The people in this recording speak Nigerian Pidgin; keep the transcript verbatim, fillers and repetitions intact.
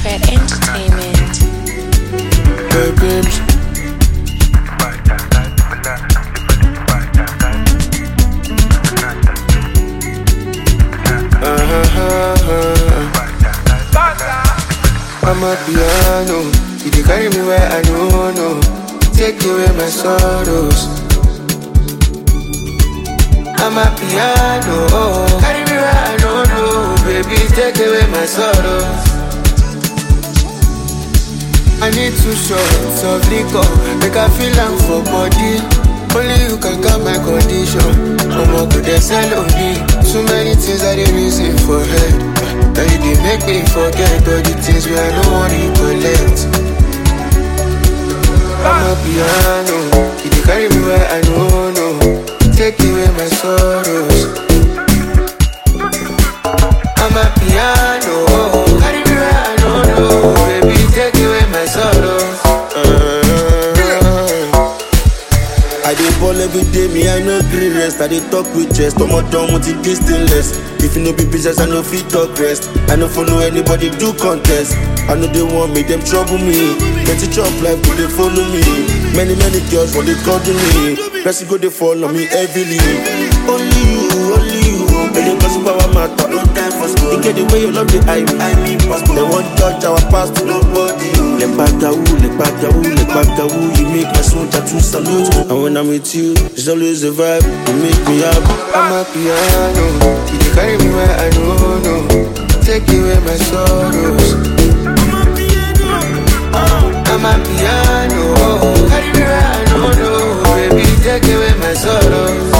Fred Entertainment. Hey, babes. I'm a piano, you dey carry me where I don't know. Take away my sorrows. I'm a piano, carry me where I don't know. Baby, take away my sorrows. I need two shots of liquor, make I feel am for body. Only you can calm my condition. I'ma go there, sell on me. Too many things I dey reason for head. Now you dey make me forget all the things where I don't want to collect. I'm a piano, you dey carry me where I don't know. Take away my sorrows. I'm a piano, carry me where I don't know. Baby, take away my sorrows. I dey ball every day, me I no gree rest. I dey talk with chest, I'm not done with it stainless. If you no be business, I no fit talk rest. I no follow anybody do contest. I know they want me, them trouble me. Plenty chop life, go they follow me. Many many girls want they cuddle me. Blessing go they follow me heavily. Only you, only you. Any gossip about matter, no time for school. You get the way you love the I me, I mean possible. They won't touch our past to nobody. Le bagaou, le bagaou, le bagaou. You make my soul tattoo salute. And when I'm with you, it's always a vibe. You make me happy. I'm a piano, you dey carry me where I don't know. Take away my sorrows. I'm a piano, carry me where I don't know. Baby, take away my sorrows.